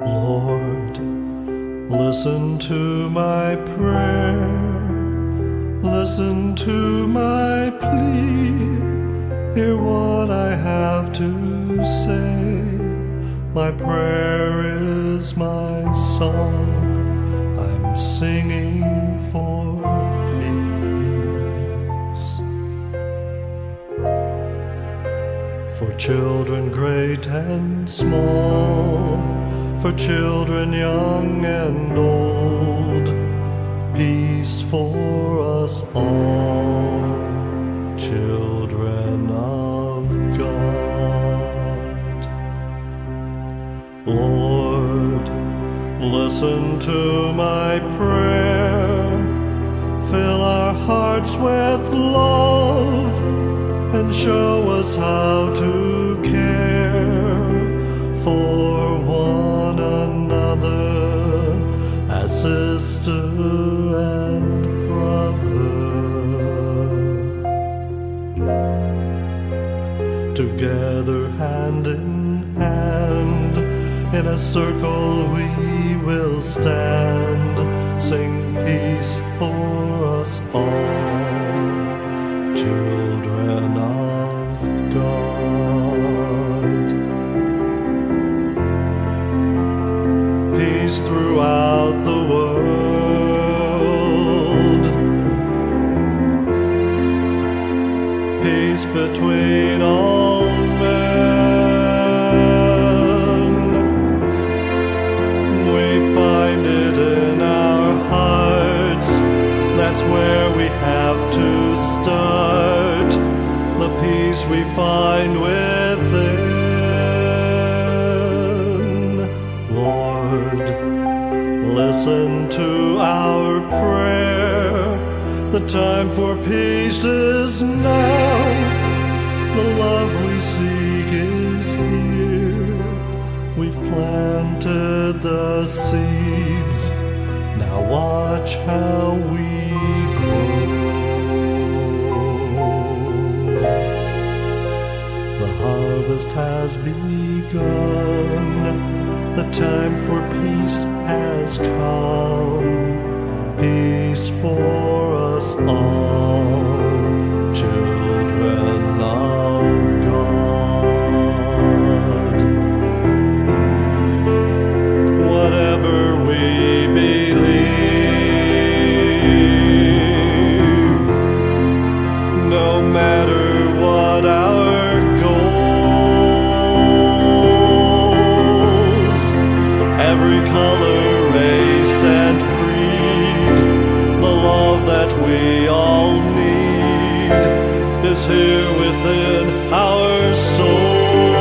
Lord, listen to my prayer, listen to my plea, hear what I have to say. My prayer is my song, I'm singing for peace. For children great and small, for children young and old, peace for us all, children of God. Lord, listen to my prayer, fill our hearts with love, and show us how to care for one another as sister and brother. Together hand in hand, in a circle we will stand, sing peace for us all, children of God. Peace throughout the world, peace between all men. We find it in our hearts, that's where we have to start, the peace we find within. Lord, listen to our prayer, the time for peace is now, the love we seek is here, we've planted the seeds, now watch how we grow. The harvest has begun, the time for peace has come, peace for us all, children of God. Whatever we believe, no matter what our goals, every color, race, and creed, the love that we all need is here within our souls.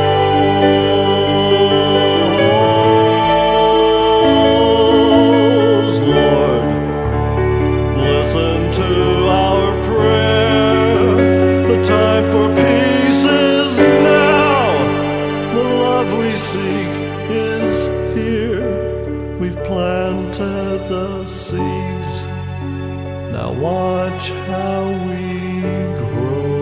Lord, listen to our prayer, the time for peace is now, the love we seek is here, we've planted the seeds, now watch how we grow.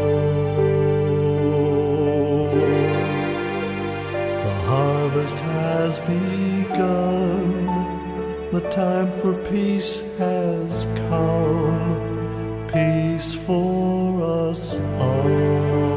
The harvest has begun, the time for peace has come, peace for us all.